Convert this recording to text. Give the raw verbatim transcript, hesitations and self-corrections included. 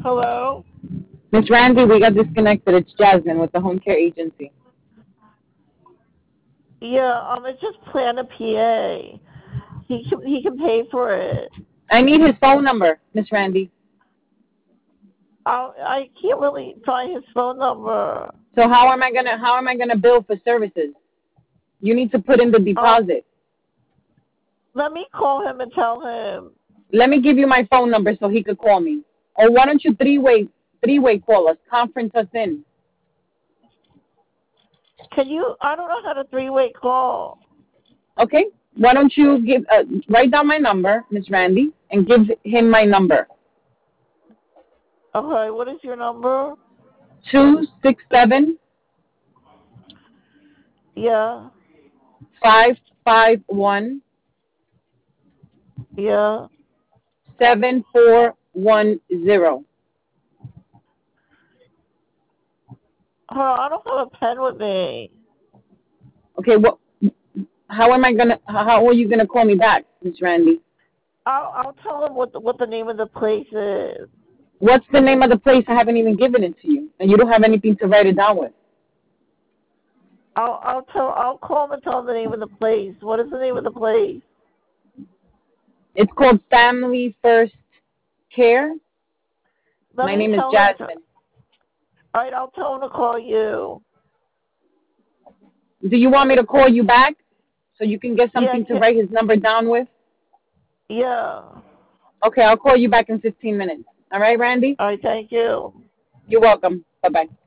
Hello? Miss Randy, we got disconnected. It's Jasmine with the home care agency. Yeah, um, it's just Plan a P A. He can, he can pay for it. I need his phone number, Miss Randy. I I can't really find his phone number. So how am I gonna how am I gonna bill for services? You need to put in the Um, deposit. let me call him and tell him. Let me give you my phone number so he could call me. Or why don't you three way three way call us, conference us in. Can you? I don't know how to three way call. Okay? Why don't you give uh, write down my number, Miss Randy, and give him my number. Okay, what is your number? Two six seven Yeah, five five one yeah. seven four one zero. Hold on, I don't have a pen with me. Okay, what how am I gonna how are you gonna call me back, Miss Randy? I'll I'll tell him what the, what the name of the place is. What's the name of the place? I haven't even given it to you, and you don't have anything to write it down with. I'll I'll tell I'll call him and tell him the name of the place. What is the name of the place? It's called Family First Care. Let My me name is tell him to. Jasmine. All right, I'll tell him to call you. Do you want me to call you back so you can get Yeah, something to can, write his number down with? yeah. Okay, I'll call you back in fifteen minutes. All right, Randy? All right, thank you. You're welcome. Bye-bye.